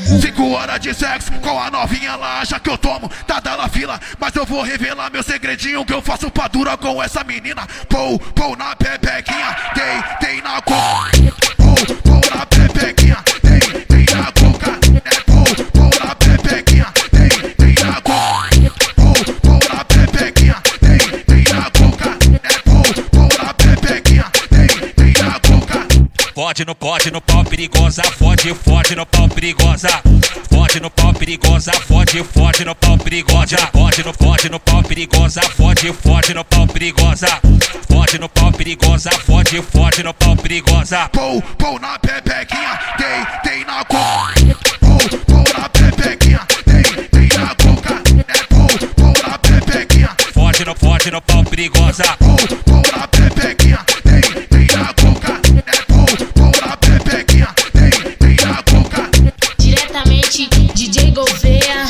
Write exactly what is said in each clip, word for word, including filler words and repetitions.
Cinco horas de sexo com a novinha lá, já que eu tomo, tá dando fila. Mas eu vou revelar meu segredinho, que eu faço pra dura com essa menina. Pou, pou na pepequinha, tem, tem na coca. Pou, pou na pepequinha, tem, tem na coca. É pou, pou na pepequinha, tem, tem na coca. Pou, pou na pepequinha, tem, tem na coca. É pou, pou na pepequinha, tem, tem na coca. Fode no pote, no pau perigosa, fode, fode no pau perigosa. Fode no pau perigosa, fode, fode no pau perigosa. Fode no, fode no pau perigosa, fode, fode no pau perigosa. Fode no pau perigosa, fode, fode no pau perigosa. Pou, pou na pepequinha, tem, tem na coca. Pou, pou na pepequinha, tem, tem na coca. É pou, pou na pepequinha. Fode no, fode no pau perigosa. Pou, pou na pepequinha, tem, tem na coca. É pou, pou na pepequinha, tem, tem na coca. Diretamente D J Gouveia.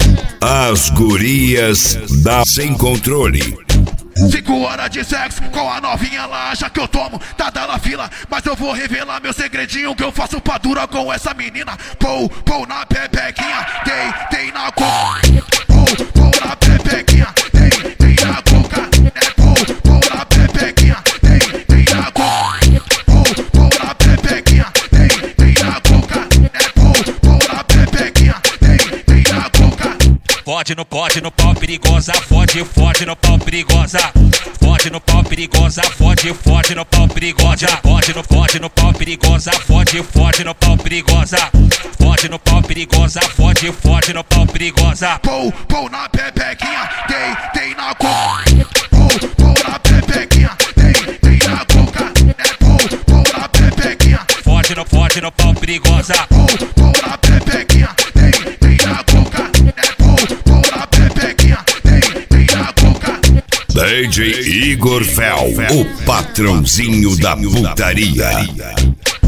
As gurias da Sem Controle. Cinco horas de sexo com a novinha lá, já que eu tomo, tá dando fila. Mas eu vou revelar meu segredinho, que eu faço pra dura com essa menina. Pou, pou na pepequinha, tem, tem na coca. Pou, pou na pepequinha, tem, tem na coca. É pou, pou na pepequinha, tem, tem na coca. Pou, pou na pepequinha, tem, tem na coca. É pou, pou na pepequinha, tem, tem na coca. Fode no pote, no pau perigosa, fode, fode no pau perigosa. Fode no pau perigosa, fode, fode no pau perigosa. Fode no, fode no pau perigosa, fode, fode no pau perigosa. Fode no pau perigosa, fode, fode no pau perigosa. Pou, pou na pepequinha, tem, tem na coca. Pou, pou na pepequinha, tem, tem na coca. É pou, pou na pepequinha. Fode no, fode no pau perigosa. Pou, pou na pepequinha, tem, tem na coca. É pou, pou na pepequinha, tem, tem na coca. D J Igor Fel, o patrãozinho da putaria.